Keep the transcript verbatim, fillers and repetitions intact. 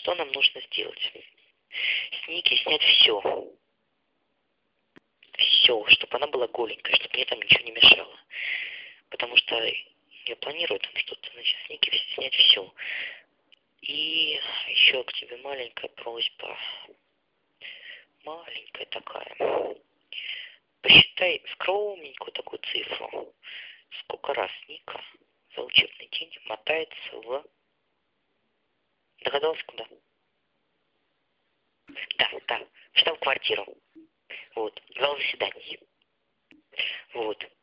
что нам нужно сделать? С Ники снять все. Все, чтобы она была голенькая, чтобы мне там ничего не мешало. Потому что я планирую там что-то, значит, с Ники снять все. И еще к тебе маленькая просьба. Маленькая такая. Посчитай скромненькую такую цифру. Сколько раз Ника за учебный день мотается в... Догадалась, куда? Да, да, в штаб-квартиру. Вот, зал заседаний. Вот.